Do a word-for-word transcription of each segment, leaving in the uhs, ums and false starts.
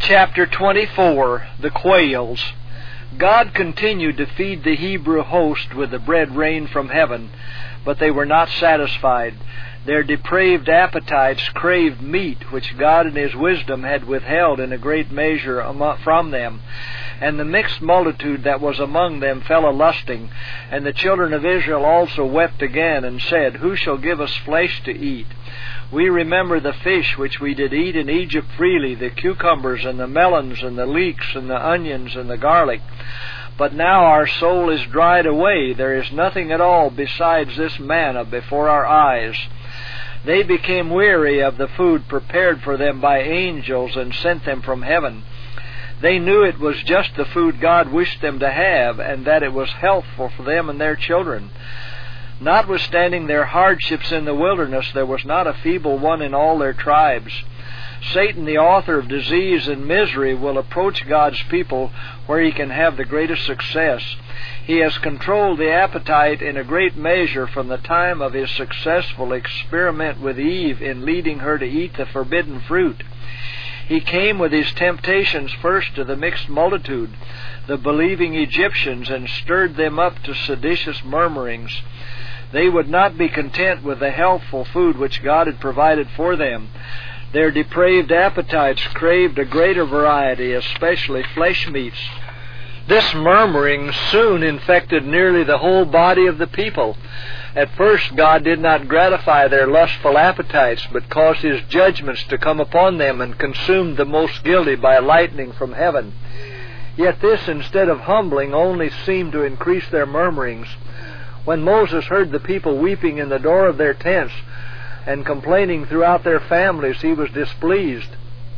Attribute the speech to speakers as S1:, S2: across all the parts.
S1: Chapter twenty-four, The Quails. God continued to feed the Hebrew host with the bread rained from heaven, but they were not satisfied. Their depraved appetites craved meat, which God in His wisdom had withheld in a great measure from them. And the mixed multitude that was among them fell a-lusting. And the children of Israel also wept again, and said, Who shall give us flesh to eat? We remember the fish which we did eat in Egypt freely, the cucumbers and the melons and the leeks and the onions and the garlic. But now our soul is dried away. There is nothing at all besides this manna before our eyes. They became weary of the food prepared for them by angels and sent them from heaven. They knew it was just the food God wished them to have, and that it was healthful for them and their children. Notwithstanding their hardships in the wilderness, there was not a feeble one in all their tribes. Satan, the author of disease and misery, will approach God's people where he can have the greatest success. He has controlled the appetite in a great measure from the time of his successful experiment with Eve in leading her to eat the forbidden fruit. He came with his temptations first to the mixed multitude, the believing Egyptians, and stirred them up to seditious murmurings. They would not be content with the healthful food which God had provided for them. Their depraved appetites craved a greater variety, especially flesh meats. This murmuring soon infected nearly the whole body of the people. At first God did not gratify their lustful appetites, but caused His judgments to come upon them and consumed the most guilty by lightning from heaven. Yet this, instead of humbling, only seemed to increase their murmurings. When Moses heard the people weeping in the door of their tents and complaining throughout their families, he was displeased.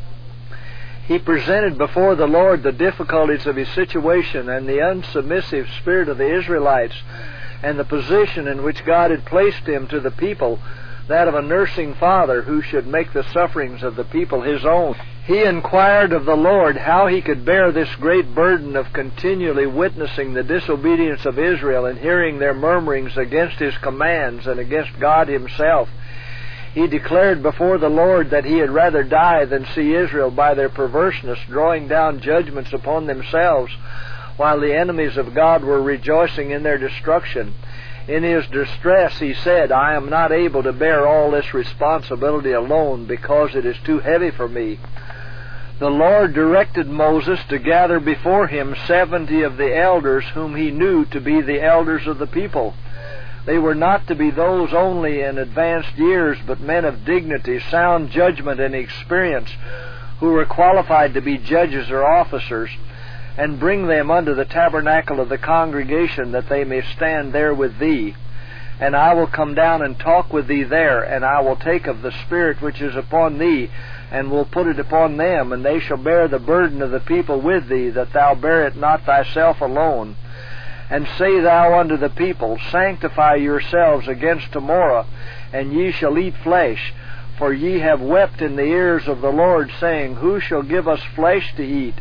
S1: He presented before the Lord the difficulties of his situation and the unsubmissive spirit of the Israelites and the position in which God had placed him to the people, that of a nursing father who should make the sufferings of the people his own. He inquired of the Lord how he could bear this great burden of continually witnessing the disobedience of Israel and hearing their murmurings against His commands and against God Himself. He declared before the Lord that he had rather die than see Israel by their perverseness drawing down judgments upon themselves, while the enemies of God were rejoicing in their destruction. In his distress he said, I am not able to bear all this responsibility alone, because it is too heavy for me. The Lord directed Moses to gather before him seventy of the elders whom he knew to be the elders of the people. They were not to be those only in advanced years, but men of dignity, sound judgment, and experience, who were qualified to be judges or officers, and bring them unto the tabernacle of the congregation, that they may stand there with thee. And I will come down and talk with thee there, and I will take of the Spirit which is upon thee, and will put it upon them, and they shall bear the burden of the people with thee, that thou bear it not thyself alone. And say thou unto the people, Sanctify yourselves against tomorrow, and ye shall eat flesh. For ye have wept in the ears of the Lord, saying, Who shall give us flesh to eat?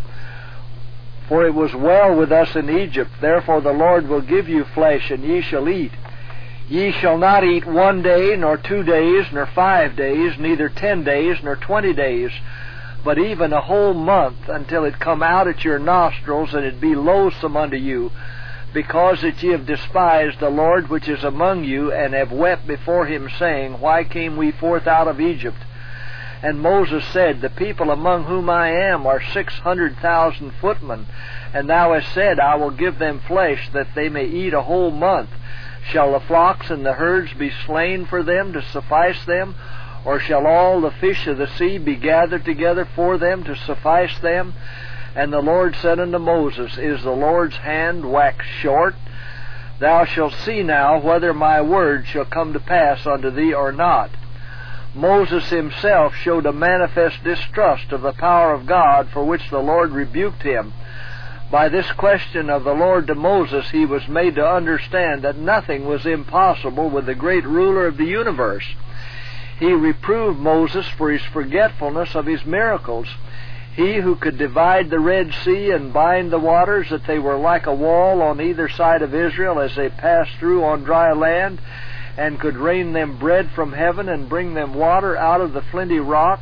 S1: For it was well with us in Egypt. Therefore the Lord will give you flesh, and ye shall eat. Ye shall not eat one day, nor two days, nor five days, neither ten days, nor twenty days, but even a whole month, until it come out at your nostrils, and it be loathsome unto you, because that ye have despised the Lord which is among you, and have wept before Him, saying, Why came we forth out of Egypt? And Moses said, The people among whom I am are six hundred thousand footmen, and thou hast said, I will give them flesh, that they may eat a whole month. Shall the flocks and the herds be slain for them to suffice them? Or shall all the fish of the sea be gathered together for them to suffice them? And the Lord said unto Moses, Is the Lord's hand waxed short? Thou shalt see now whether my word shall come to pass unto thee or not. Moses himself showed a manifest distrust of the power of God, for which the Lord rebuked him. By this question of the Lord to Moses, he was made to understand that nothing was impossible with the great ruler of the universe. He reproved Moses for his forgetfulness of his miracles. He who could divide the Red Sea and bind the waters, that they were like a wall on either side of Israel as they passed through on dry land, and could rain them bread from heaven and bring them water out of the flinty rock,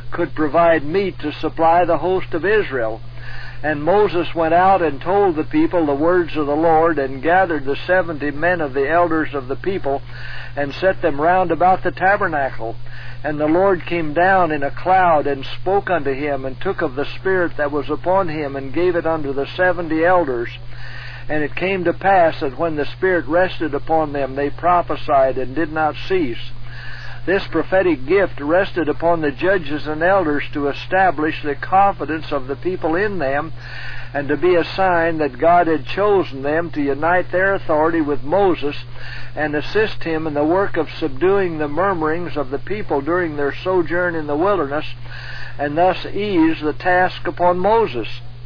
S1: could provide meat to supply the host of Israel. And Moses went out and told the people the words of the Lord, and gathered the seventy men of the elders of the people, and set them round about the tabernacle. And the Lord came down in a cloud, and spoke unto him, and took of the Spirit that was upon him, and gave it unto the seventy elders. And it came to pass that when the Spirit rested upon them, they prophesied and did not cease. This prophetic gift rested upon the judges and elders to establish the confidence of the people in them, and to be a sign that God had chosen them to unite their authority with Moses and assist him in the work of subduing the murmurings of the people during their sojourn in the wilderness, and thus ease the task upon Moses.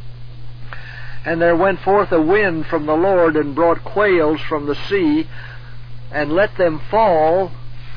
S1: And there went forth a wind from the Lord, and brought quails from the sea, and let them fall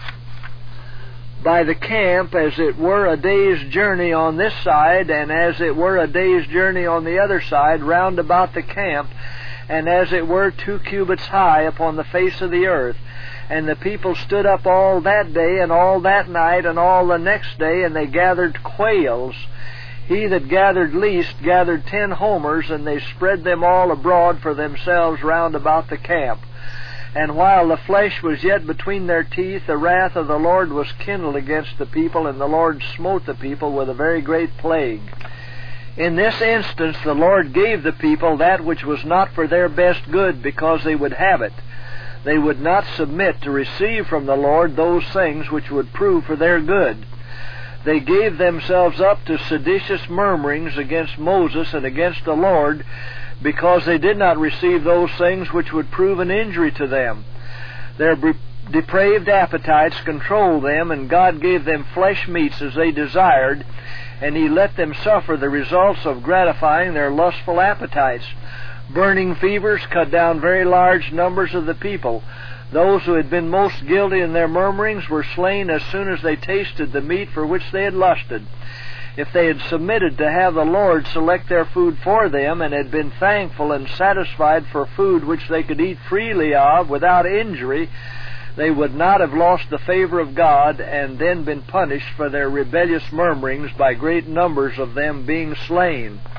S1: by the camp, as it were a day's journey on this side, and as it were a day's journey on the other side, round about the camp, and as it were two cubits high upon the face of the earth. And the people stood up all that day, and all that night, and all the next day, and they gathered quails. He that gathered least gathered ten homers, and they spread them all abroad for themselves round about the camp. And while the flesh was yet between their teeth, the wrath of the Lord was kindled against the people, and the Lord smote the people with a very great plague. In this instance the Lord gave the people that which was not for their best good, because they would have it. They would not submit to receive from the Lord those things which would prove for their good. They gave themselves up to seditious murmurings against Moses and against the Lord, because they did not receive those things which would prove an injury to them. Their depraved appetites controlled them, and God gave them flesh meats as they desired, and He let them suffer the results of gratifying their lustful appetites. Burning fevers cut down very large numbers of the people. Those who had been most guilty in their murmurings were slain as soon as they tasted the meat for which they had lusted. If they had submitted to have the Lord select their food for them, and had been thankful and satisfied for food which they could eat freely of without injury, they would not have lost the favor of God, and then been punished for their rebellious murmurings by great numbers of them being slain.